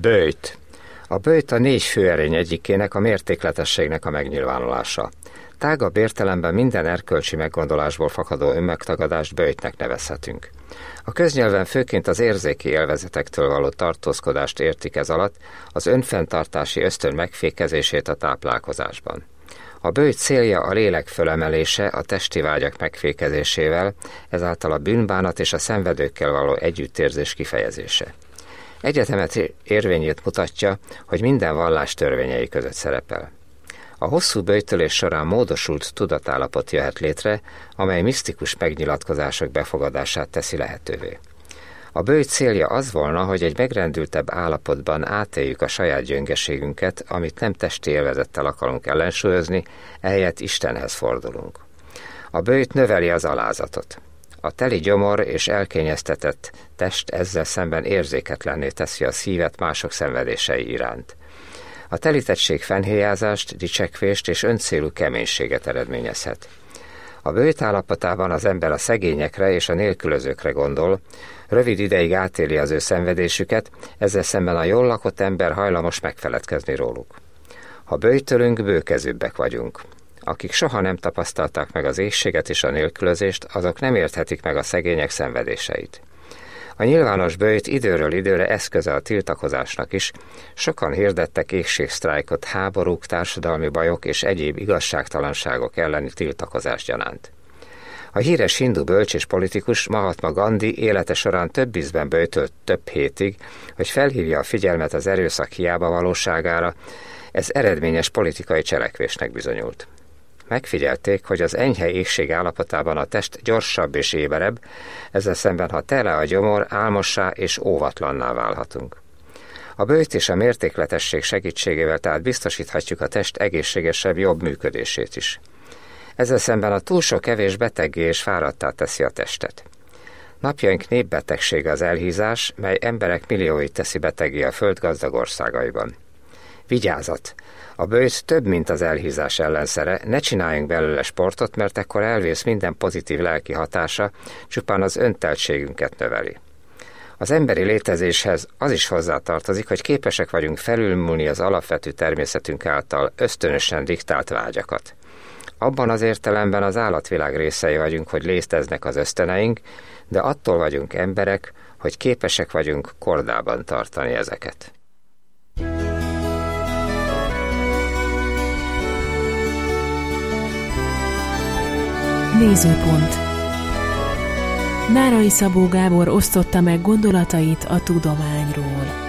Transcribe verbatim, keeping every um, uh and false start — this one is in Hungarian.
Böjt. A böjt a négy főerény egyikének, a mértékletességnek a megnyilvánulása. Tágabb értelemben minden erkölcsi meggondolásból fakadó önmegtagadást böjtnek nevezhetünk. A köznyelven főként az érzéki élvezetektől való tartózkodást értik ez alatt, az önfenntartási ösztön megfékezését a táplálkozásban. A böjt célja a lélek fölemelése a testi vágyak megfékezésével, ezáltal a bűnbánat és a szenvedőkkel való együttérzés kifejezése. Egyetemet érvényét mutatja, hogy minden vallás törvényei között szerepel. A hosszú böjtölés során módosult tudatállapot jöhet létre, amely misztikus megnyilatkozások befogadását teszi lehetővé. A böjt célja az volna, hogy egy megrendültebb állapotban átéljük a saját gyöngeségünket, amit nem testi élvezettel akarunk ellensúlyozni, ehelyett Istenhez fordulunk. A böjt növeli az alázatot. A teli gyomor és elkényeztetett test ezzel szemben érzéketlenné teszi a szívet mások szenvedései iránt. A telítettség fennhéjázást, dicsekvést és öncélú keménységet eredményezhet. A böjt állapotában az ember a szegényekre és a nélkülözőkre gondol, rövid ideig átéli az ő szenvedésüket, ezzel szemben a jól lakott ember hajlamos megfeledkezni róluk. Ha böjtölünk, bőkezűbbek vagyunk. Akik soha nem tapasztalták meg az éhséget és a nélkülözést, azok nem érthetik meg a szegények szenvedéseit. A nyilvános böjt időről időre eszköze a tiltakozásnak is, sokan hirdettek éhségsztrájkot háborúk, társadalmi bajok és egyéb igazságtalanságok elleni tiltakozás gyanánt. A híres hindu bölcs és politikus Mahatma Gandhi élete során több ízben böjtölt több hétig, hogy felhívja a figyelmet az erőszak hiába valóságára, ez eredményes politikai cselekvésnek bizonyult. Megfigyelték, hogy az enyhe éhség állapotában a test gyorsabb és éberebb, ezzel szemben, ha tele a gyomor, álmossá és óvatlanná válhatunk. A böjt és a mértékletesség segítségével tehát biztosíthatjuk a test egészségesebb, jobb működését is. Ezzel szemben a túl sok evés beteggé és fáradttá teszi a testet. Napjaink népbetegsége az elhízás, mely emberek millióit teszi beteggé a föld gazdag országaiban. Vigyázat! A böjt több, mint az elhízás ellenszere, ne csináljunk belőle sportot, mert ekkor elvész minden pozitív lelki hatása, csupán az önteltségünket növeli. Az emberi létezéshez az is hozzátartozik, hogy képesek vagyunk felülmúlni az alapvető természetünk által ösztönösen diktált vágyakat. Abban az értelemben az állatvilág részei vagyunk, hogy léteznek az ösztöneink, de attól vagyunk emberek, hogy képesek vagyunk kordában tartani ezeket. Nézőpont. Nárai Szabó Gábor osztotta meg gondolatait a tudományról.